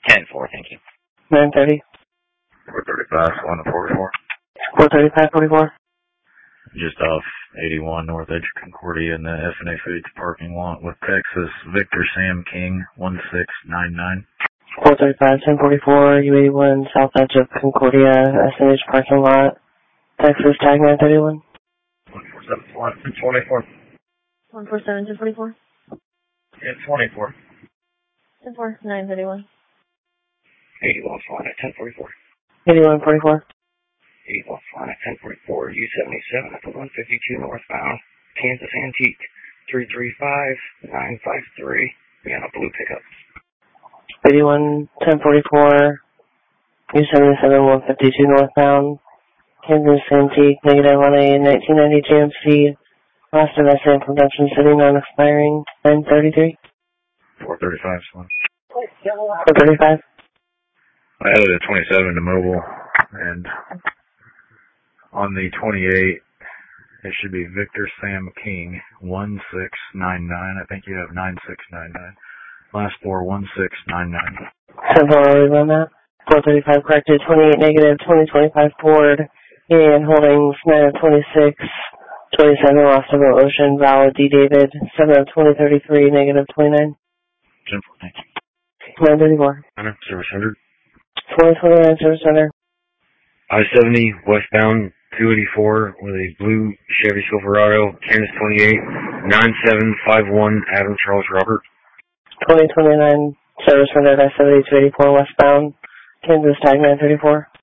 10-4, thank you. 930. 435, on to 44. 435, 44. Just off 81 North Edge of Concordia in the F&A Foods parking lot with Texas Victor Sam King 1699. 435, 1044, U81 South Edge of Concordia, SNH parking lot, Texas tag 931. 147, 24. 147, 244. 24. 10-4, 931. 81 flying at 1044. 8144. 81 flying at 1044, U77 at the 152 northbound, Kansas Antique, 335953, we on a blue pickup. 81 1044, U77 152 northbound, Kansas Antique, negative 1A 1990 GMC, last of SA production sitting on expiring 933. 435, son. 435. I added a 27 to mobile, and on the 28, it should be Victor Sam King 1699. I think you have 9699. Last four 1699. Temporarily run that. 435 corrected, 28 negative, 2025 Ford, and Holdings 9 of 26, 27 lost of Ocean, valid D David, 7 of 2033, negative 29. 10-4, thank you. 934. Service 100. 429 Service Center. I-70 westbound 284 with a blue Chevy Silverado, Kansas 28, 9751 Adam Charles Robert. 2029 Service Center, I-70 284 westbound, Kansas tag 934.